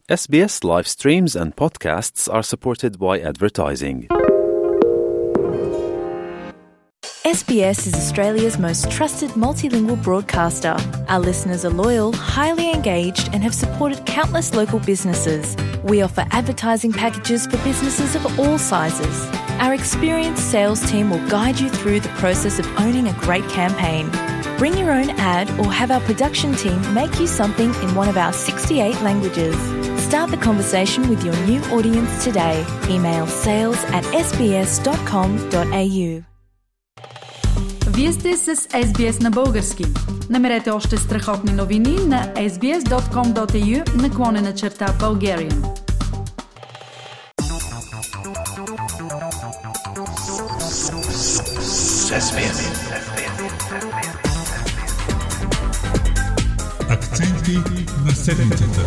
SBS live streams and podcasts are supported by advertising. SBS is Australia's most trusted multilingual broadcaster. Our listeners are loyal, highly engaged, and have supported countless local businesses. We offer advertising packages for businesses of all sizes. Our experienced sales team will guide you through the process of owning a great campaign. Bring your own ad or have our production team make you something in one of our 68 languages. Start the conversation with your new audience today. Email sales@sbs.com.au. Вие сте с SBS на български. Намерете още страхотни новини на sbs.com.au/Bulgarian. Акценти на седмицата.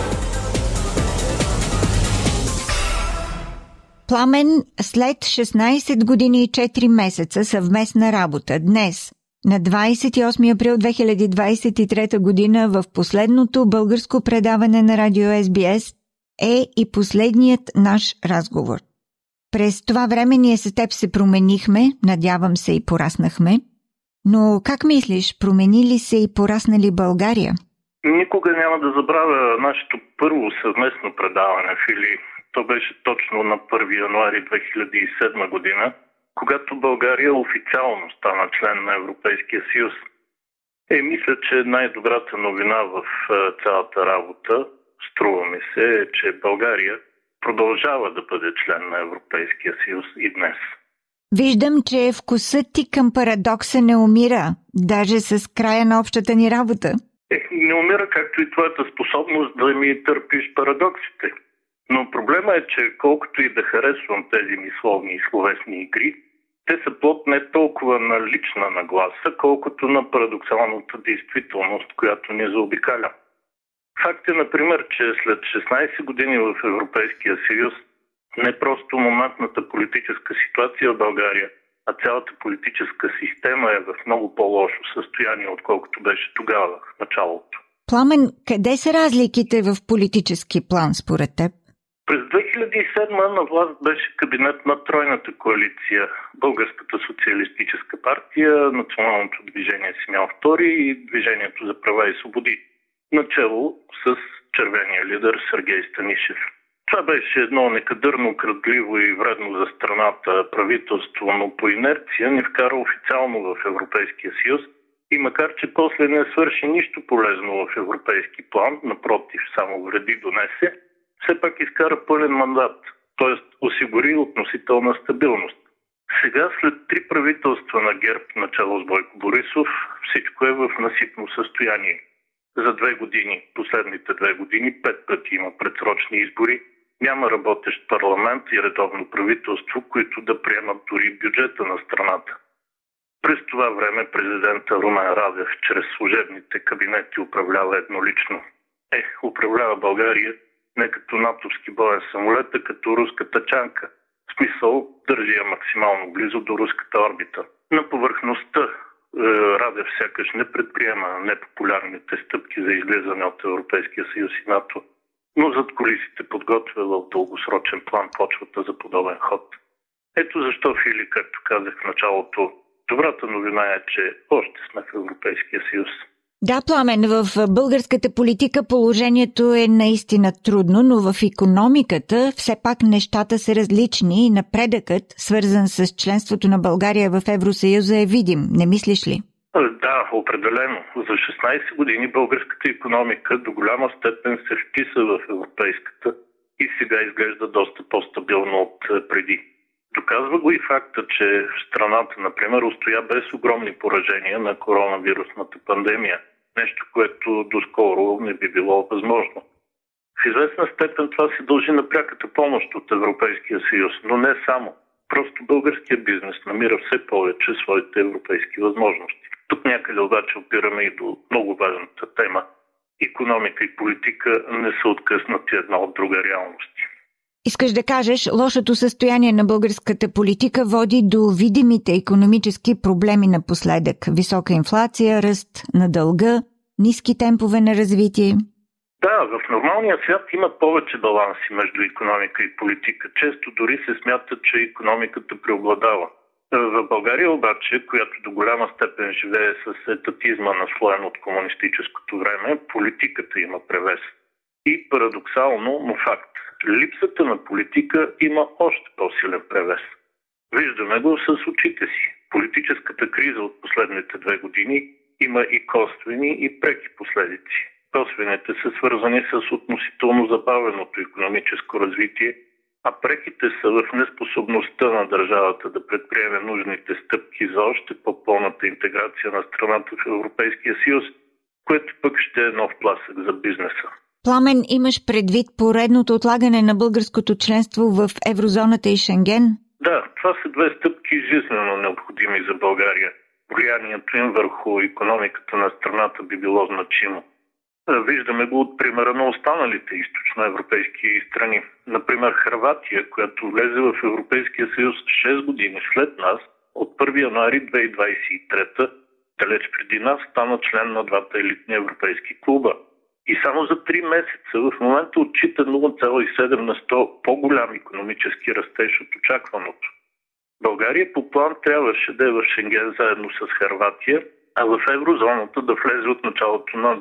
Пламен, след 16 години и 4 месеца съвместна работа, днес, на 28 април 2023 година, в последното българско предаване на радио SBS е и последният наш разговор. През това време ние с теб се променихме, надявам се и пораснахме, но как мислиш, промени ли се и порасна ли България? Никога няма да забравя нашето първо съвместно предаване, Фили. То беше точно на 1 януари 2007 година, когато България официално стана член на Европейския съюз. Мисля, че най-добрата новина в цялата работа, струва ми се, е, че България продължава да бъде член на Европейския съюз и днес. Виждам, че вкусът ти към парадокса не умира, даже с края на общата ни работа. Не умира, както и твоята способност да ми търпиш парадоксите. Но проблема е, че колкото и да харесвам тези мисловни и словесни игри, те са плод не толкова на лична нагласа, колкото на парадоксалната действителност, която ни заобикаля. Факт е, например, че след 16 години в Европейския съюз не просто моментната политическа ситуация в България, а цялата политическа система е в много по-лошо състояние, отколкото беше тогава, в началото. Пламен, къде са разликите в политически план според теб? През 2007 на власт беше кабинет на тройната коалиция. Българската социалистическа партия, Националното движение Симеон II и Движението за права и свободи. Начело с червения лидер Сергей Станишев. Това беше едно некадърно, крадливо и вредно за страната правителство, но по инерция ни вкара официално в Европейския съюз и макар че после не свърши нищо полезно в европейски план, напротив, само вреди донесе, все пак изкара пълен мандат, т.е. осигури относителна стабилност. Сега, след 3 правителства на ГЕРБ, начало с Бойко Борисов, всичко е в насипно състояние. За 2 години, последните 2 години, 5 пъти има предсрочни избори, няма работещ парламент и редовно правителство, които да приемат дори бюджета на страната. През това време президента Румен Радев чрез служебните кабинети управлява еднолично. Управлява България не като натовски боен самолет, а като руска тачанка. В смисъл, държи я максимално близо до руската орбита. На повърхността Радев сякаш не предприема непопулярните стъпки за излизане от Европейския съюз и НАТО, но зад кулисите подготвя в дългосрочен план почвата за подобен ход. Ето защо, Фили, както казах в началото, добрата новина е, че още сме в Европейския съюз. Да, Пламен, в българската политика положението е наистина трудно, но в икономиката все пак нещата са различни и напредъкът, свързан с членството на България в Евросъюза, е видим. Не мислиш ли? Да, определено. За 16 години българската икономика до голяма степен се вписа в европейската и сега изглежда доста по-стабилно от преди. Доказва го и факта, че страната, например, устоя без огромни поражения на коронавирусната пандемия. Нещо, което доскоро не би било възможно. В известна степен това се дължи на пряката помощ от Европейския съюз, но не само. Просто българският бизнес намира все повече своите европейски възможности. Тук някъде обаче опираме и до много важната тема. Икономика и политика не са откъснати една от друга реалности. Искаш да кажеш, лошото състояние на българската политика води до видимите икономически проблеми напоследък. Висока инфлация, ръст на дълга, ниски темпове на развитие. Да, в нормалния свят има повече баланси между икономика и политика. Често дори се смята, че икономиката преобладава. В България обаче, която до голяма степен живее с етатизма, наслоен от комунистическото време, политиката има превес. И парадоксално, но факт, липсата на политика има още по-силен превес. Виждаме го с очите си. Политическата криза от последните 2 години има и косвени, и преки последици. Косвените са свързани с относително забавеното икономическо развитие, а преките са в неспособността на държавата да предприеме нужните стъпки за още по-пълната интеграция на страната в Европейския съюз, което пък ще е нов тласък за бизнеса. Пламен, имаш предвид поредното отлагане на българското членство в еврозоната и Шенген? Да, това са 2 стъпки жизнено необходими за България. Влиянието им върху икономиката на страната би било значимо. Виждаме го от примера на останалите източноевропейски страни. Например, Хърватия, която влезе в Европейския съюз 6 години след нас, от 1 януари 2023, далеч преди нас, стана член на 2 елитни европейски клуба. И само за 3 месеца в момента отчита 0,7 на 100 по-голям икономически растеж от очакваното. България по план трябваше да е в Шенген заедно с Хърватия, а в еврозоната да влезе от началото на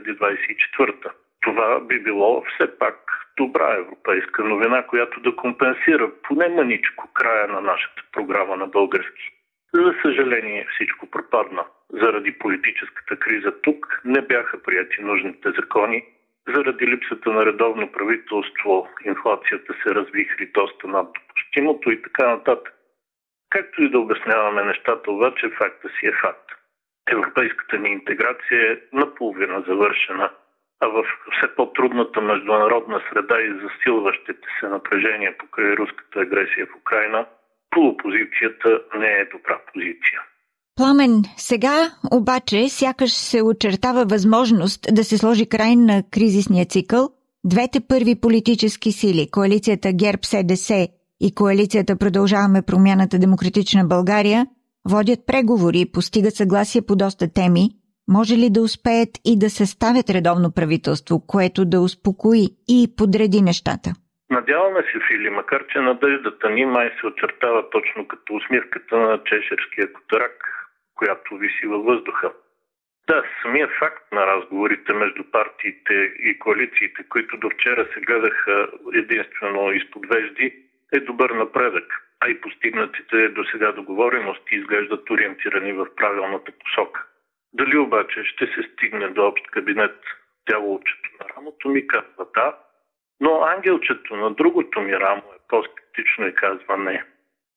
2024. Това би било все пак добра европейска новина, която да компенсира поне мъничко края на нашата програма на български. За съжаление всичко пропадна. Заради политическата криза тук не бяха прияти нужните закони. Заради липсата на редовно правителство инфлацията се развихри доста над допустимото и така нататък. Както и да обясняваме нещата, обаче факта си е факт. Европейската ни интеграция е наполовина завършена, а в все по-трудната международна среда и засилващите се напрежения покрай руската агресия в Украйна, полупозицията не е добра позиция. Пламен, сега обаче сякаш се очертава възможност да се сложи край на кризисния цикъл. Двете първи политически сили, коалицията ГЕРБ-СДС и коалицията Продължаваме промяната Демократична България, водят преговори и постигат съгласие по доста теми. Може ли да успеят и да съставят редовно правителство, което да успокои и подреди нещата? Надяваме се, Фили, макар че надеждата ни май се очертава точно като усмивката на чеширския котарак, която виси във въздуха. Да, самия факт на разговорите между партиите и коалициите, които до вчера се гледаха единствено изпод вежди, е добър напредък, а и постигнатите до сега договорености изглеждат ориентирани в правилната посока. Дали обаче ще се стигне до общ кабинет, дяволчето на рамото ми казва да, но ангелчето на другото ми рамо е по-скептично и казва не.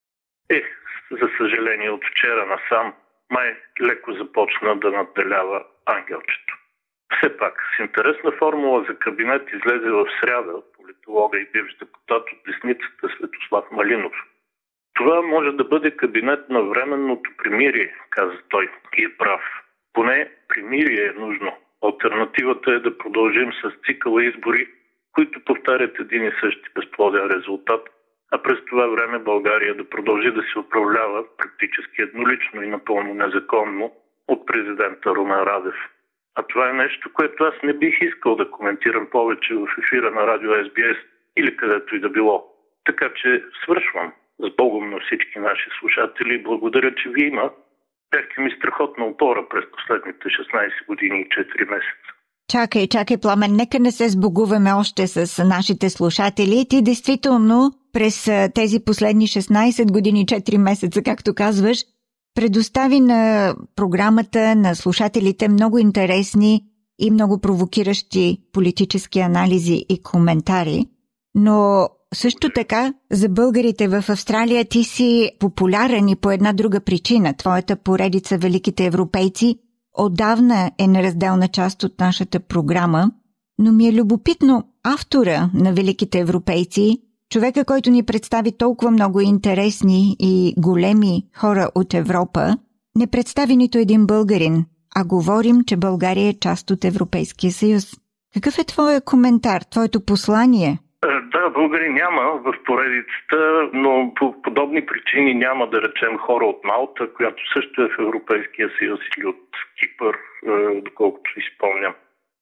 За съжаление от вчера насам май леко започна да надделява ангелчето. Все пак, с интересна формула за кабинет излезе в сряда политолога и бивш депутат от десницата Светослав Малинов. Това може да бъде кабинет на временното примирие, каза той, и е прав. Поне примирие е нужно. Алтернативата е да продължим с цикъла избори, които повтарят един и същи безплоден резултат, а през това време България да продължи да се управлява практически еднолично и напълно незаконно от президента Румен Радев. А това е нещо, което аз не бих искал да коментирам повече в ефира на радио SBS или където и да било. Така че свършвам. С Богом на всички наши слушатели. Благодаря, че ви има. Бяхте ми страхотна опора през последните 16 години и 4 месеца. Чакай, Пламен, нека не се сбогуваме още с нашите слушатели. Ти действително през тези последни 16 години, 4 месеца, както казваш, предостави на програмата, на слушателите много интересни и много провокиращи политически анализи и коментари. Но също така за българите в Австралия ти си популярен и по една друга причина. Твоята поредица Великите европейци отдавна е неразделна част от нашата програма, но ми е любопитно автора на Великите европейци, човека, който ни представи толкова много интересни и големи хора от Европа, не представи нито един българин, а говорим, че България е част от Европейския съюз. Какъв е твоя коментар, твоето послание? Да, българи няма в поредицата, но по подобни причини няма да речем хора от Малта, която също е в Европейския съюз, или от Кипър, доколкото си спомням.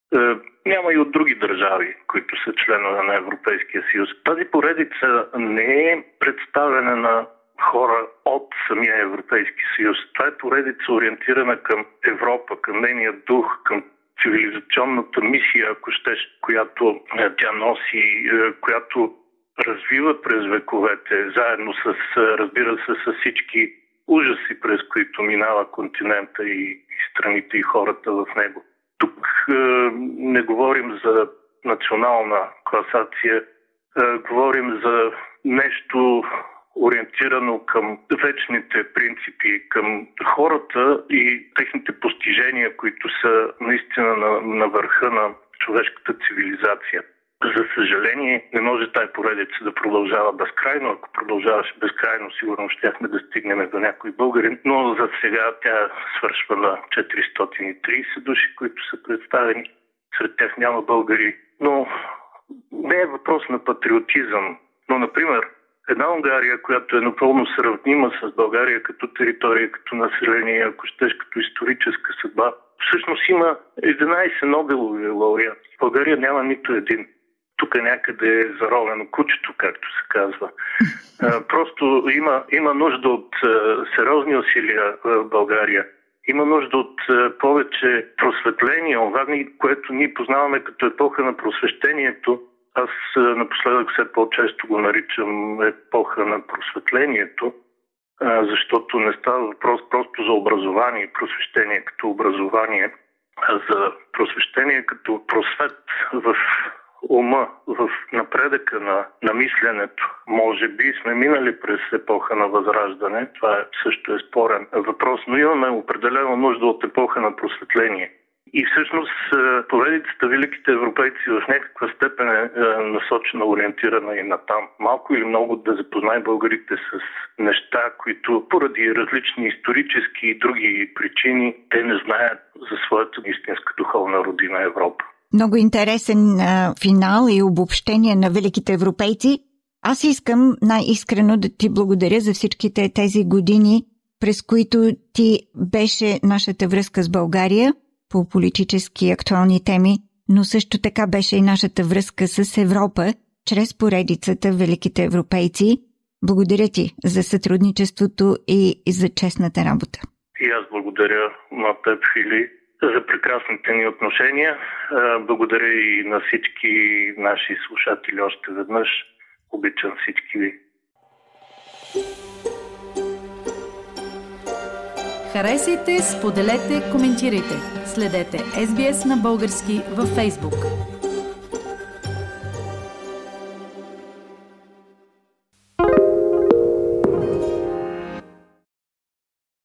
Няма и от други държави, които са членове на Европейския съюз. Тази поредица не е представяне на хора от самия Европейски съюз. Това е поредица ориентирана към Европа, към нейния дух, към цивилизационната мисия, ако щеш, която тя носи, която развива през вековете, заедно с, разбира се, с всички ужаси, през които минава континента и страните и хората в него. Тук не говорим за национална класация, говорим за нещо ориентирано към вечните принципи, към хората и техните постижения, които са наистина на върха на човешката цивилизация. За съжаление, не може тая поредица да продължава безкрайно. Ако продължаваше безкрайно, сигурно щяхме да стигнем до някой българин. Но за сега тя свършва на 430 души, които са представени. Сред тях няма българи. Но не е въпрос на патриотизъм. Но, например, една Унгария, която е напълно сравнима с България като територия, като население, ако щеш като историческа съдба, всъщност има 11 Нобелови лауреати. В България няма нито един. Тук някъде е заровено кучето, както се казва. Просто има нужда от сериозни усилия в България. Има нужда от повече просветление, което ние познаваме като епоха на просвещението. Аз напоследък все по-често го наричам епоха на просветлението, защото не става въпрос просто за образование, просвещение като образование, а за просвещение като просвет в ума, в напредъка на мисленето. Може би сме минали през епоха на възраждане, това също е спорен въпрос, но имаме определено нужда от епоха на просветление. И всъщност поредицата Великите европейци в някаква степен е насочена, ориентирана и натам. Малко или много да запознае българите с неща, които поради различни исторически и други причини те не знаят за своята истинска духовна родина Европа. Много интересен финал и обобщение на Великите европейци. Аз искам най-искрено да ти благодаря за всичките тези години, през които ти беше нашата връзка с България по политически актуални теми, но също така беше и нашата връзка с Европа чрез поредицата Великите европейци. Благодаря ти за сътрудничеството и за честната работа. И аз благодаря на теб, Фили, за прекрасните ни отношения. Благодаря и на всички наши слушатели още веднъж. Обичам всички ви. Харесайте, споделете, коментирайте. Следете SBS на български във Facebook.